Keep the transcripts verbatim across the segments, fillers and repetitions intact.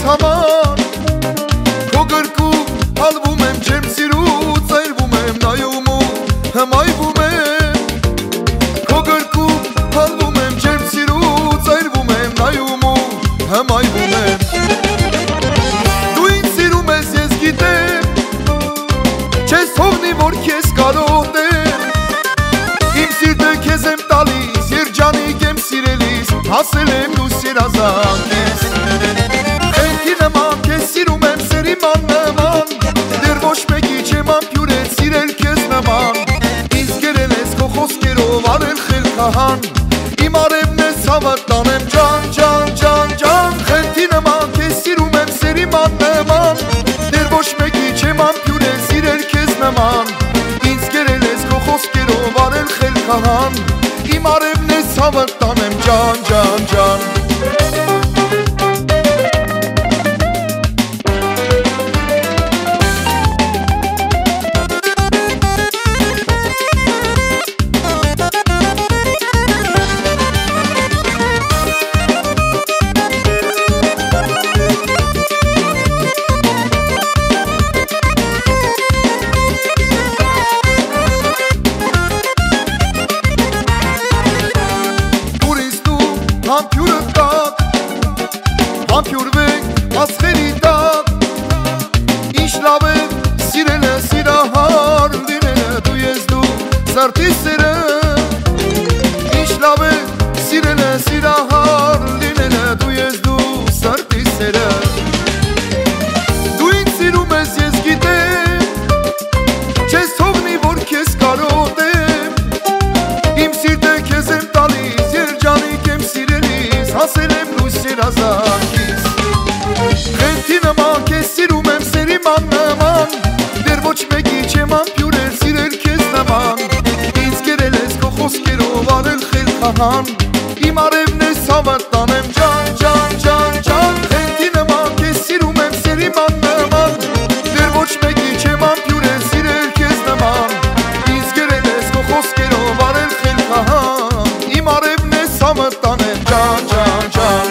համար Քո գրկում հալվում եմ չեմ սիրուց այրվում եմ նայում ու հմայվում եմ Քո գրկում հալվում եմ չեմ սիրուց այրվում եմ նայում ու հմայվում եմ Դու ինձ սիրում ես ես գիտեմ Չես թողնի որ քեզ կարոտեմ Իմ սիրտը քեզ եմ տալիս երջանիկ եմ սիրելիս Հասել եմ դու սիրազանք ես Խենքի նման քեզ սիրում եմ սերիման նման Դեռ ոչ մեկի չեմ ամպյուրել սիրել քեզ նման Ինձ կերել ես քո խոսքերով արել խելքահան Իմ արևն ես հավատ տանեմ ջան ջան ջան ջան Խենքի նման քեզ սիրում եմ սերիման նման Դեռ ոչ մեկի չեմ ամպյուրել սիրել քեզ նման Ինձ կերել ես քո խոսքերով արել խելքահան Իմ արևն ես հավատ տանեմ ջան ջան ջան Համբյուրը տակ, համբյուրվենք ասխերի տակ Ինչ լավ է սիրելը սիրահար լինելը դու ես դու սրտի սերը Ինչ լավ է սիրելը սիրահար լինելը դու ես դու սրտի սերը Դու ինձ սիրում ես ես գիտեմ Չես թողնի որ քեզ կարոտեմ Իմ սիրտը քեզ եմ տալիս երջանիկ եմ սիրելիս Հասել եմ լույս երազանքիս Խենթի նման քեզ սիրում եմ սերիման նման Դեռ ոչ մեկի չեմ ամպյուրել սիրել քեզ նման Ինձ կերել ես քո խոսքերով արել խելքահան Իմ արևն ես հավատ տանեմ ջան ջան ջան ջան Խենթի նման քեզ սիրում եմ սերիման նման Դեռ ոչ մեկի չեմ ամպյուրել սիրել քեզ նման Ինձ կերել ես քո խոսքերով արել խելքահան Իմ արևն ես հավատ տանեմ ջան ջան ջան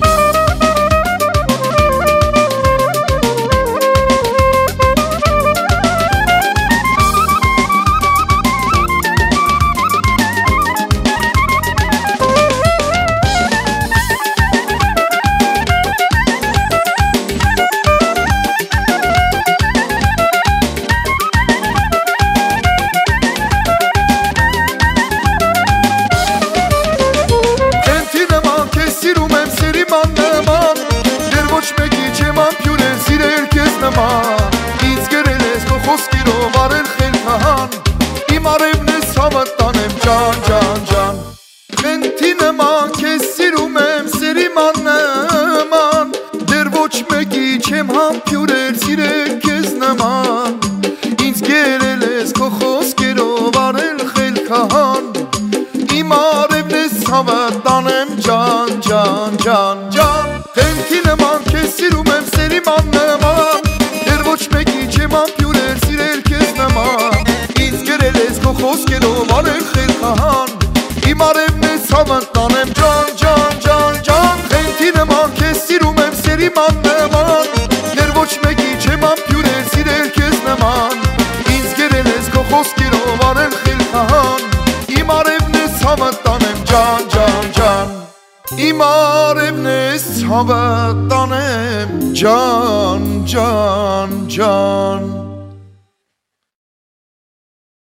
Ինձ կերել ես քո խոսքերով արել խելքահան Իմ արևն ես հավատ տանեմ ջան ջան ջան Խենթի նման քեզ սիրում եմ սերիման նման Դեռ ոչ մեկի չեմ համբյուրել սիրել քեզ նման Ինձ կերել ես քո խոսքերով արել խելքահան Իմ արևն ես հավատ տանեմ ջան ջան ջան ջան Խենթի նման քեզ սիրում եմ սերիման նման Ոչ մեկի չեմ ամպյուրել սիրել քեզ նման Ինձ կերել ես քո խոսքերով արել խելքահան Իմ արևն ես հավատ տանեմ ջան ջան ջան ջան Խենթի նման քեզ սիրում եմ սերիման նման Դեռ ոչ մեկի չեմ ամպյուրել սիրել քեզ նման Ինձ կերել ես քո խոսքերով արել խելքահան Իմ արևն ես հավատ տանեմ ջան ջան ջան Իմ արևն ես հավատ տանեմ ջան ջան ջան